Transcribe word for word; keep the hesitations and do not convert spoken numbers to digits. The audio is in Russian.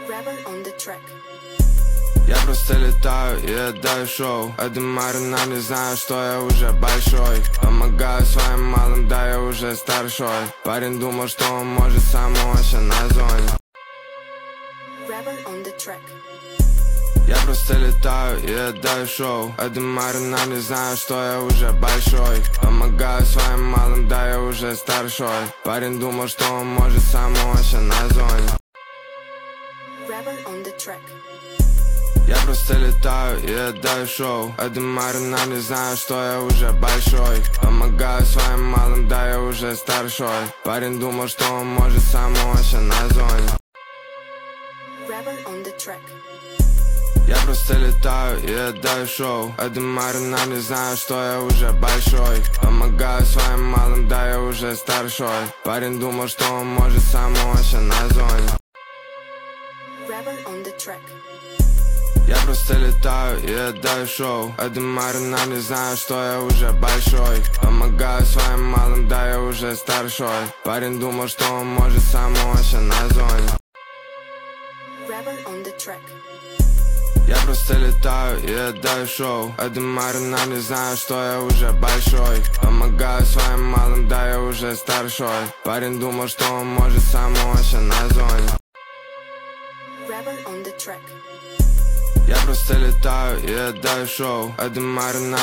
Rebel on the track. Я просто летаю и отдаю шоу. Эдемар, но не знаю, что я уже большой. Помогаю своим малым, да я уже старшой. Парень думал, что он может сам, он вообще на зоне. Rebel on the track. Я просто летаю и отдаю шоу. Эдемар, но не знаю, что я уже большой. Помогаю своим малым, да я уже старшой. Парень думал, что он может сам, он вообще на зоне. Rebel on the track. Я просто летаю и отдаю шоу. Эдемар, но не знаю, что я уже большой. Помогаю своим малым, да я уже старшой. Парень думал, что он может сам, он вообще на зоне. Rebel on the track. Я просто летаю и отдаю шоу. Эдемар, но не знаю, что я уже большой. Помогаю своим малым, да я уже старшой. Парень думал, что он может сам, он вообще на зоне. Rebel on the track. Я просто летаю и отдаю шоу. Эдемар, но не знаю, что я уже большой. Помогаю своим малым, да я уже старшой. Парень думал, что он может сам, он вообще на зоне. Rebel on the track. Я просто летаю и отдаю шоу. Эдемар, но не знаю, что я уже большой. Помогаю своим малым, да я уже старшой. Парень думал, что он может сам, он вообще на зоне. Rebel on the track. Я просто летаю и отдаю шоу. Эдемар, но